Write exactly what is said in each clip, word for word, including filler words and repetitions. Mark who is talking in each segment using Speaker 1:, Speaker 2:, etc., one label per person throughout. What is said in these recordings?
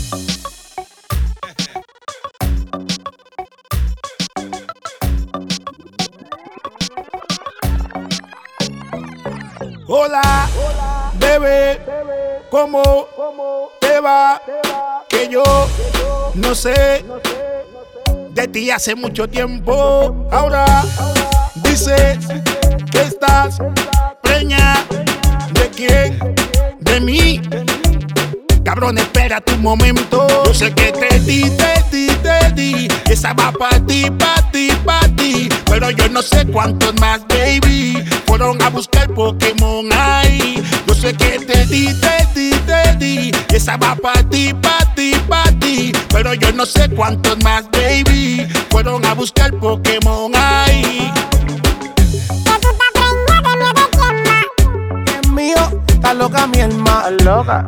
Speaker 1: Hola, bebé, ¿cómo te va? Que yo no sé de ti hace mucho tiempo. Ahora dices que estás preñada. ¿De quién? De mí. Cabrón, espera tu momento. Yo sé que te di, te di, te di. Esa va pa' ti, pa' ti, pa' ti. Pero yo no sé cuántos más, baby, fueron a buscar Pokémon ahí. Yo sé que te di, te di, te di. Esa va pa' ti, pa' ti, pa' ti. Pero yo no sé cuántos más, baby, fueron a buscar Pokémon ahí.
Speaker 2: Es mío, está loca mi hermana.
Speaker 3: Loca.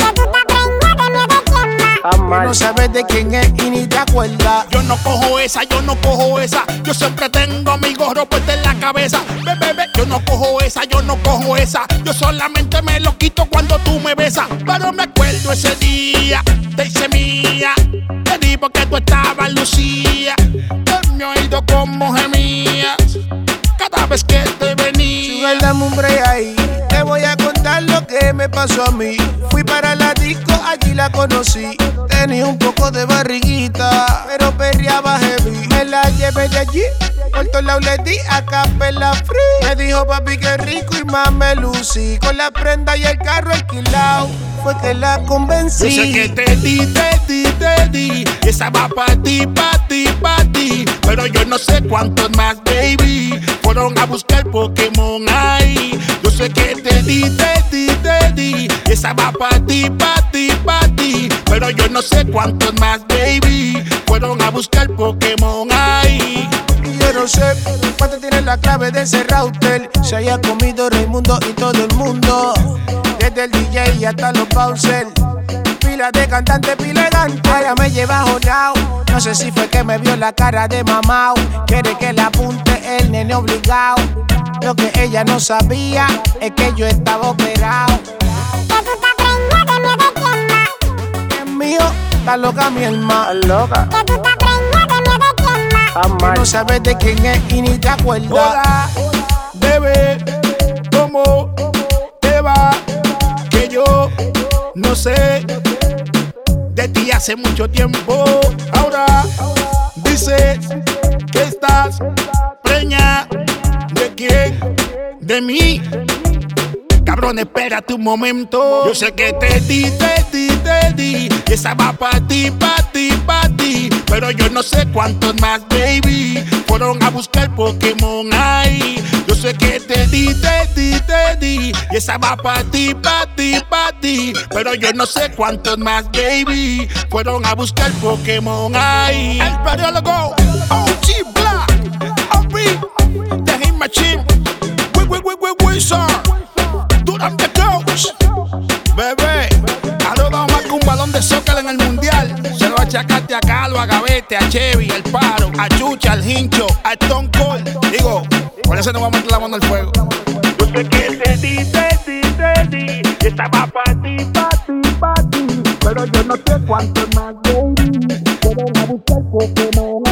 Speaker 2: Y no sabes de quién es y ni te acuerdas.
Speaker 1: Yo no cojo esa, yo no cojo esa. Yo siempre tengo mi gorro puesto en la cabeza. Ve, ve, ve. Yo no cojo esa, yo no cojo esa. Yo solamente me lo quito cuando tú me besas. Pero me acuerdo ese día, te hice mía. Te di porque tú estabas Lucía. En mi oído como gemías cada vez que te venía.
Speaker 2: Sugar, dame un break ahí. Te voy a contar lo que me pasó a mí. Fui para la disco, allí la conocí. Tenía un poco de barriguita, pero perreaba heavy. Me la llevé de allí, por todos lados le di a capela free. Me dijo papi que rico y más me lucí. Con la prenda y el carro alquilado, fue que la convencí.
Speaker 1: Yo sé que te di, te di, te di. Y esa va pa' ti, pa' ti, pa' ti. Pero yo no sé cuántos más, baby, fueron a buscar Pokémon ahí. Yo sé que te di, te di, te di. Y esa va pa' ti, pa' ti, pa' ti. Pero yo no sé cuántos más, baby, fueron a buscar Pokémon ahí.
Speaker 2: Y yo no sé cuánto tiene la clave de ese router. Se haya comido Raimundo y todo el mundo, desde el D J hasta los bouncers. Pila de cantante, pila elegante. Ahora me lleva jonao. No sé si fue que me vio la cara de mamao. Quiere que le apunte el nene obligado. Lo que ella no sabía es que yo estaba operado. Es mío, está loca mi hermana.
Speaker 3: Loca.
Speaker 2: Y no sabes de quién es y ni te acuerdas.
Speaker 1: Hola, bebé, ¿cómo te va? Que yo no sé de ti hace mucho tiempo. Ahora dices que estás preñada. ¿De quién? De mí. Cabrón, espérate un momento. Yo sé que te di, te di, te di. Esa va pa' ti, pa' ti, pa' ti. Pero yo no sé cuántos más, baby, fueron a buscar Pokémon ahí. Yo sé que te di, te di, te di. Y esa va pa' ti, pa' ti, pa' ti. Pero yo no sé cuántos más, baby, fueron a buscar Pokémon ahí. El periólogo O G Black, O B, The Hit Machine, we, we, we, we, Wizard, Durham the Coach. Bebé, ahora vamos a un balón de soccer en el mundial. Se lo achacate a Calo, a Gavete, a Chevy, al Paro, a Chucha, al Hincho, a Stone Cold. Digo, por eso no vamos a meter la mano al fuego. Yo sé que te di, te di, te di. Y esta va pa' ti, pa' ti, pa' ti. Pero yo no sé cuántos más, baby, fueron a buscar Pokémon.